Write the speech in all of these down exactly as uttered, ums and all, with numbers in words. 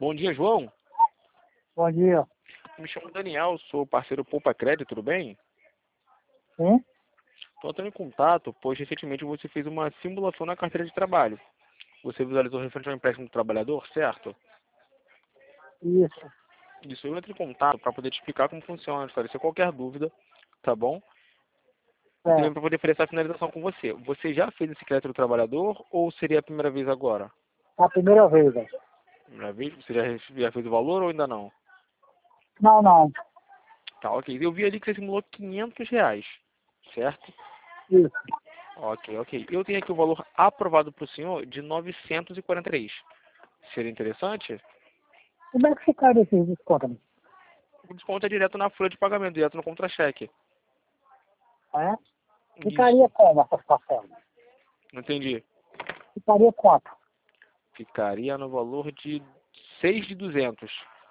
Bom dia, João. Bom dia. Me chamo Daniel, sou parceiro Poupa Crédito, tudo bem? Sim? Estou entrando em contato, pois recentemente você fez uma simulação na carteira de trabalho. Você visualizou referente ao empréstimo do trabalhador, certo? Isso. Isso, eu entro em contato para poder te explicar como funciona, esclarecer qualquer dúvida, tá bom? E também É. para poder fazer essa finalização com você. Você já fez esse crédito do trabalhador ou seria a primeira vez agora? É a primeira vez, velho. Primeira vez? Você já, já fez o valor ou ainda não? Não, não. Tá, ok. Eu vi ali que você simulou quinhentos reais, certo? Isso. Ok, ok. Eu tenho aqui o valor aprovado para o senhor de novecentos e quarenta e três. Seria interessante? Como é que você cai desses descontos? Né? O desconto é direto na folha de pagamento, direto no contra-cheque. É? Isso. Ficaria como essas parcelas? Não entendi. Ficaria quanto? Ficaria no valor de seis de duzentos.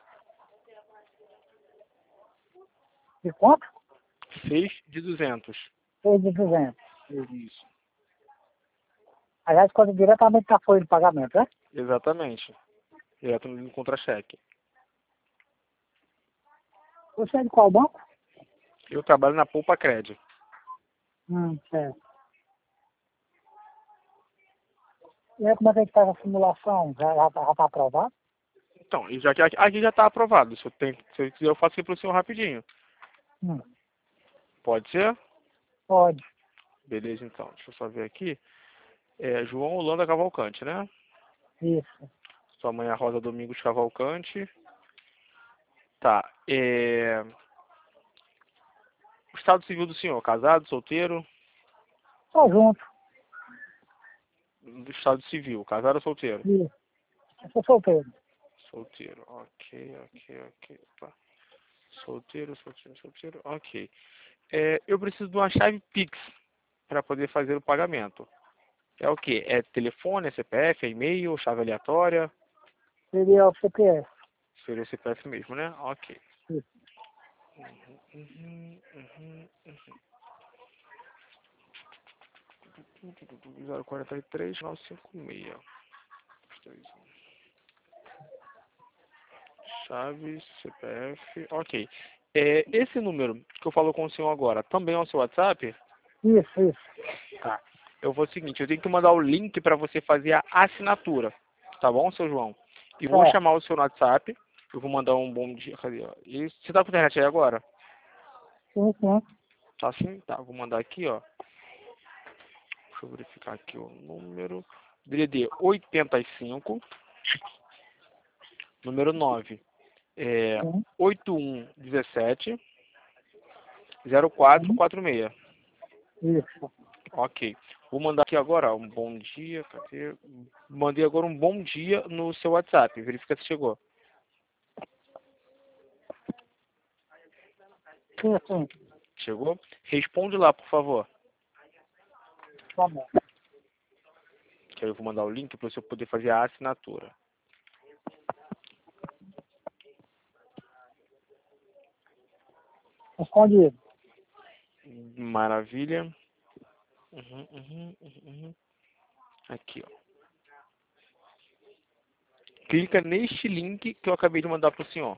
De quanto? seis de duzentos. Seis de duzentos. Isso. Aliás, quando diretamente na folha de pagamento, né? Exatamente. Direto no contra-cheque. Você é de qual banco? Eu trabalho na Poupa Crédito. Hum, certo. E aí, como é que a gente faz a simulação? Já, já, já tá aprovado? Então, e já que aqui aqui já está aprovado. Se eu, tenho, se eu quiser, eu faço aqui para o senhor rapidinho. Hum, Pode ser? pode. Beleza, então. Deixa eu só ver aqui. É João Holanda Cavalcante, né? Isso. Sua mãe é Rosa Domingos Cavalcante. Tá. É... O estado civil do senhor, casado, solteiro? Tô junto. Do estado civil, casado ou solteiro? Isso. Eu sou solteiro. Solteiro, ok, ok, ok. Tá. Solteiro, solteiro, solteiro, ok. É, eu preciso de uma chave Pix para poder fazer o pagamento. É o quê? É telefone, é C P F, é e-mail, chave aleatória? Seria o C P F. Seria o C P F mesmo, né? Ok. Isso. Uhum, uhum, uhum. zero quatro três nove cinco seis. Chave, C P F, ok. É, esse número que eu falo com o senhor agora, também é o seu WhatsApp? Isso, isso. Tá. Eu vou o seguinte, eu tenho que mandar o link para você fazer a assinatura. Tá bom, seu João? E vou Certo. chamar o seu no WhatsApp. Eu vou mandar um bom dia. Cadê? Ó? E você tá com a internet aí agora? Sim, sim. Tá sim? Tá, vou mandar aqui, ó. Deixa eu verificar aqui o número. D D D oitenta e cinco, número nove. É Sim, oito um um sete zero quatro sim. quatro seis. Isso. Ok. Vou mandar aqui agora ó, um bom dia. Cadê? Mandei agora um bom dia no seu WhatsApp. Verifica se chegou. Sim, sim. Chegou? Responde lá, por favor. Tá bom. Que aí eu vou mandar o link para você poder fazer a assinatura. Respondido. Maravilha. Uhum, uhum, uhum, uhum. Aqui, ó. Clica neste link que eu acabei de mandar para o senhor.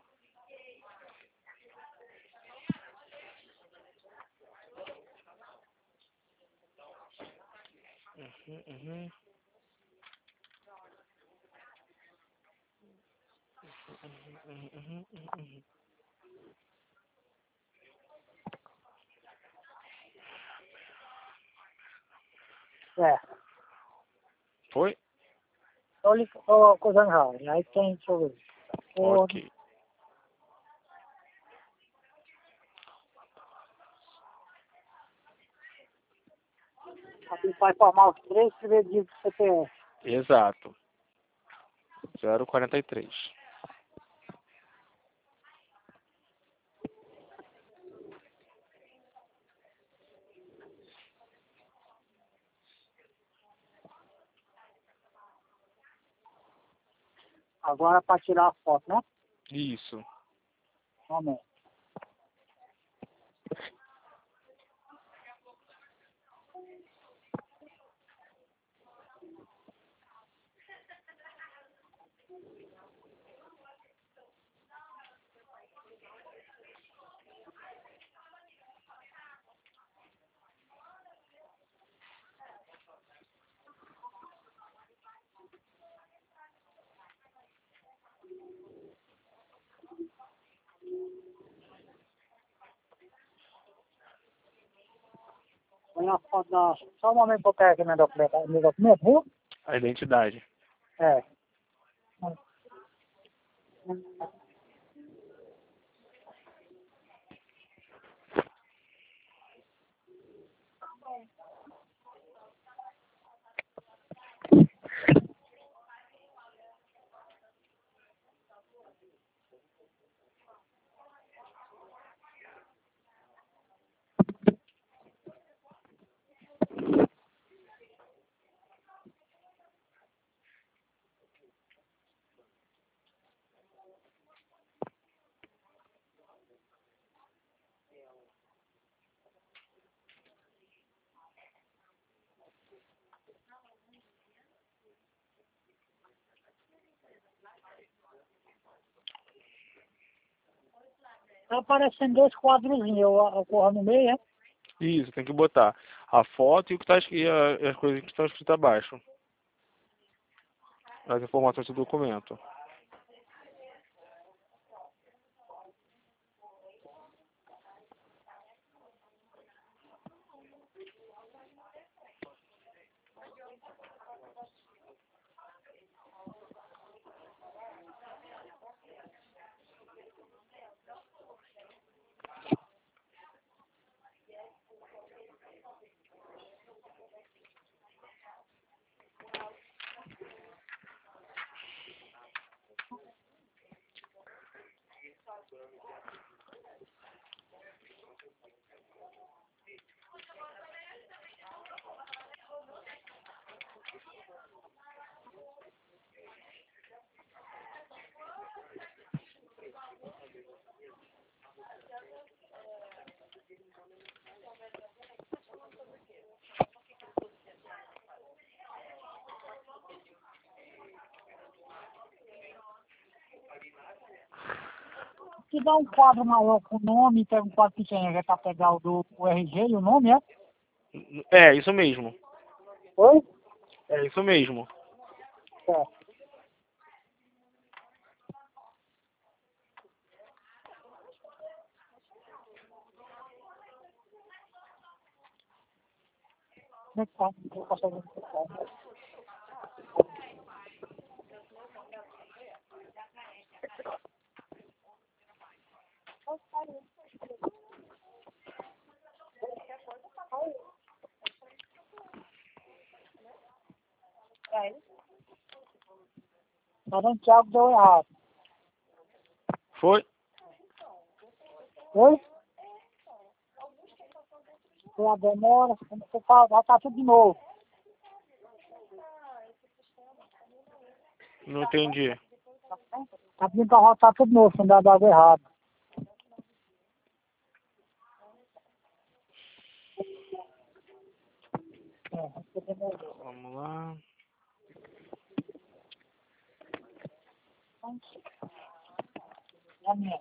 Uhum, uhum, uhum, uhum, uhum, uhum. Certo. Foi? Tô, li- tô coisando errado. Aí tem, deixa eu ver. Acordo. Ok. Aqui vai formar os três primeiros dias do C P F. Exato. zero quarenta e três. Agora para tirar a foto, né? Isso. Momento. Tem a foto da... Só um momento pra eu pegar aqui meu documento, meu documento, viu? A identidade. É. Tá aparecendo dois quadrozinhos, eu, eu corro no meio, é? Isso, tem que botar a foto e, o que tá, escrito- e a- as coisas que estão escritas abaixo. As informações do documento. Se dá um quadro maior com o nome, tem um quadro pequeno, é pra pegar o do o R G e o nome, é? É, isso mesmo. Oi? É isso mesmo. É. Como é que tá? Eu posso fazer? Tá dando Thiago deu errado. Foi? Oi? Tem a demora, você fala, já tá tudo de novo. Não entendi. Tá pedindo pra voltar tudo de novo, sem dar algo errado. É, você demorou. Vamos lá. É minha.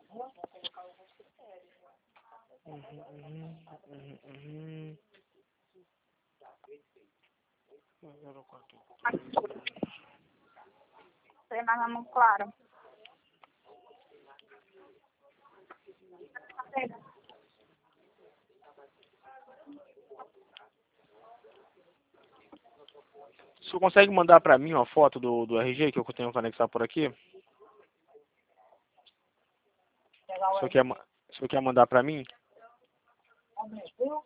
Uhum, uhum, uhum, uhum. zero quatro. Você vai na mão clara. O senhor consegue mandar pra mim uma foto do, do R G que eu tenho que anexar por aqui? Pegar O o senhor R G. quer, ma- o senhor quer mandar pra mim? Viu?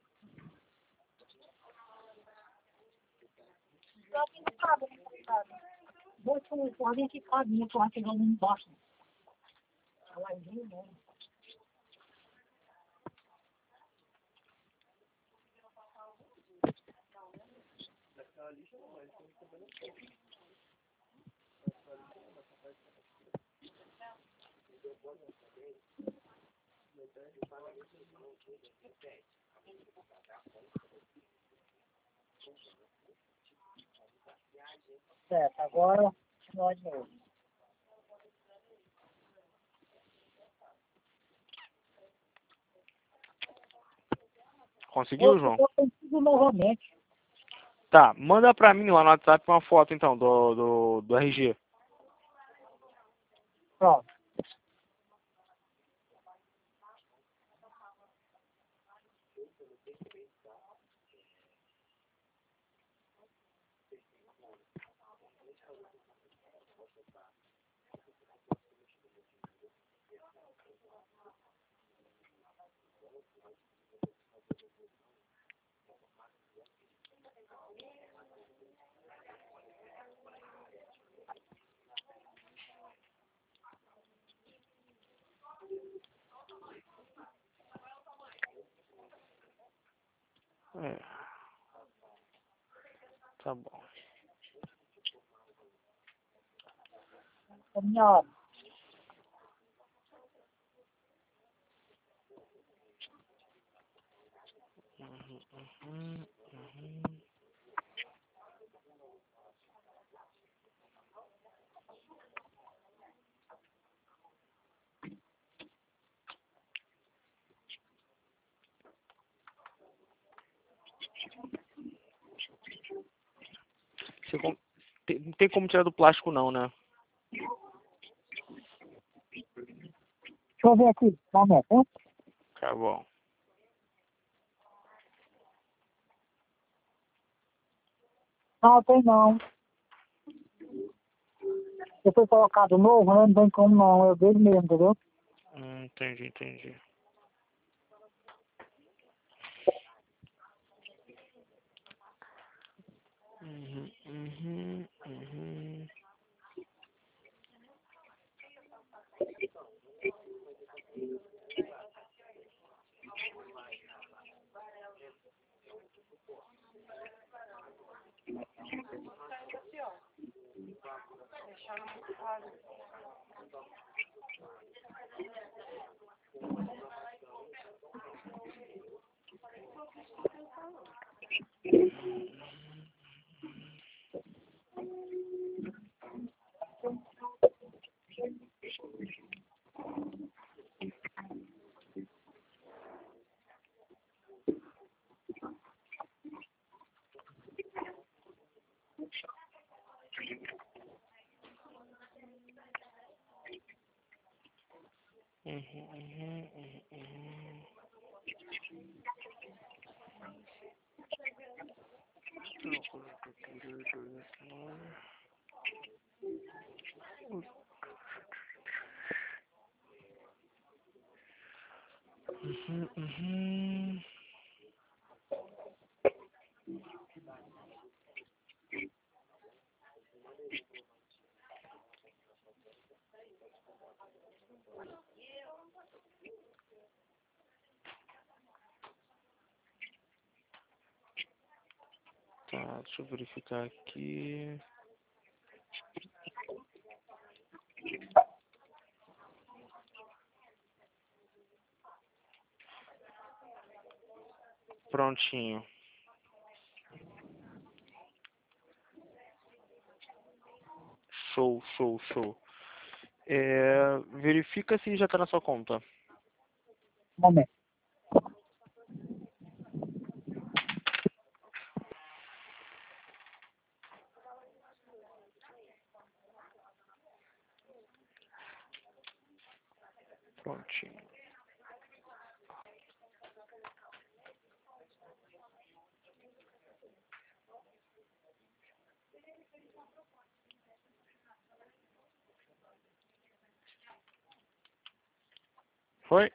Dois telefones que cabia, tu vai pegando embaixo. Ela viu, né? Certo, agora nós de novo. Conseguiu, Você João? tem tudo novamente. Tá, manda pra mim lá no WhatsApp uma foto então do, do, do R G. Pronto. É. Tá bom. É minha hora. Uhum, uhum, uhum. Você com... tem, não tem como tirar do plástico não, né? Deixa eu ver aqui. Dá um momento, hein? Tá bom. Não, tem não. Se foi colocado novo, né? Não tem como não. É dele mesmo, entendeu? Hum, entendi, entendi. Uhum, uhum, uhum. Uhum, uhum, uhum, uhum. Uhum, uhum. Tá, deixa eu verificar aqui. Prontinho. Show, show, show. É, verifica se já tá na sua conta. Um momento. Prontinho. Foi?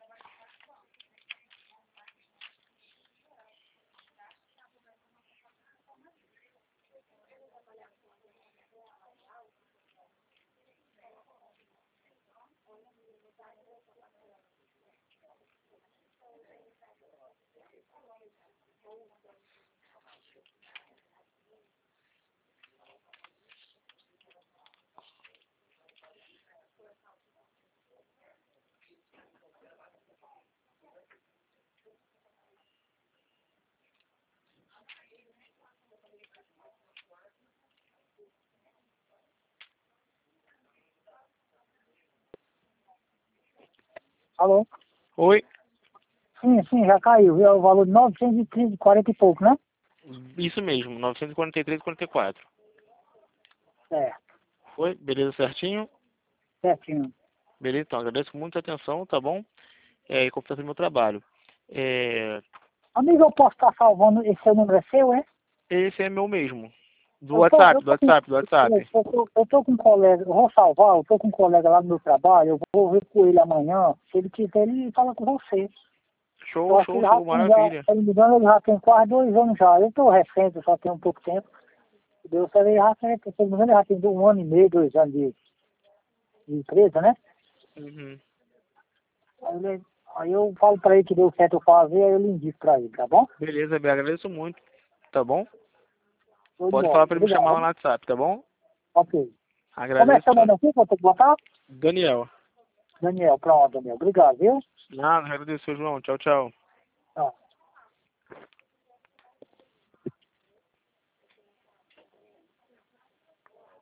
Alô? Oi? Sim, sim, já caiu. É o valor de novecentos e quarenta e pouco, né? Isso mesmo, novecentos e quarenta e três e quarenta e quatro. Certo, Foi? Beleza, certinho? certinho. Beleza, então, agradeço muito a atenção, tá bom? É, e confiança no meu trabalho. É, Amigo, eu posso estar salvando, esse seu número é seu, é? esse é meu mesmo. Do Eu tô, WhatsApp, eu do tô, com, WhatsApp, do eu, WhatsApp. tô, eu tô com um colega, eu vou salvar, eu tô com um colega lá no meu trabalho, eu vou ver com ele amanhã, se ele quiser, ele fala com você. Show, Eu acho que show, ele já show, tem, já, maravilha. se eu não me engano, ele já tem quase dois anos já. Eu tô recente, eu só tenho um pouco tempo. Deus sabe, ele já tem, se eu não me engano, ele já tem um ano e meio, dois anos de, de empresa, né? Uhum. Aí, ele- aí eu falo pra ele que deu certo eu fazer, aí eu lhe indico pra ele, tá bom? Beleza, me agradeço muito, tá bom? Show de Pode bola. falar pra ele me chamar lá Obrigado. no WhatsApp, tá bom? Ok. Como é Agradeço. seu nome aqui que eu tenho que botar? Daniel. Daniel, pronto, Daniel. Obrigado, viu? Nada, agradeço, João. Tchau, tchau.